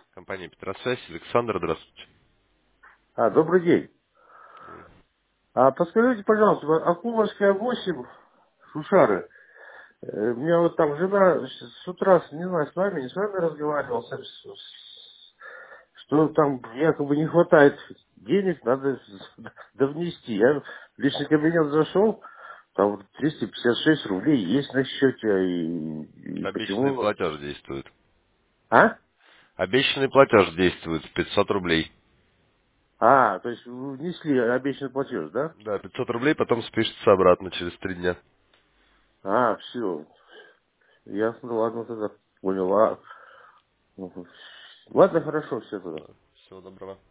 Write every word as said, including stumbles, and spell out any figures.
Компания Петросвязь. Александр, здравствуйте. А, добрый день. А подскажите, пожалуйста, вот Акуловская восемь, Шушары. Э, У меня вот там жена с с утра, с- не знаю, с вами, не с вами разговаривал, с- с- что там якобы не хватает денег, надо с- довнести. Я в личный кабинет зашел, там вот триста пятьдесят шесть рублей есть на счете, и, и Обещанный почему... платеж действует. А? Обещанный платеж действует пятьсот рублей. А, то есть вы внесли обещанный платеж, да? Да, пятьсот рублей, потом спишется обратно через три дня. А, все. Ясно, ладно, тогда поняла. Мгм. Ладно, хорошо, все тогда. Всего доброго.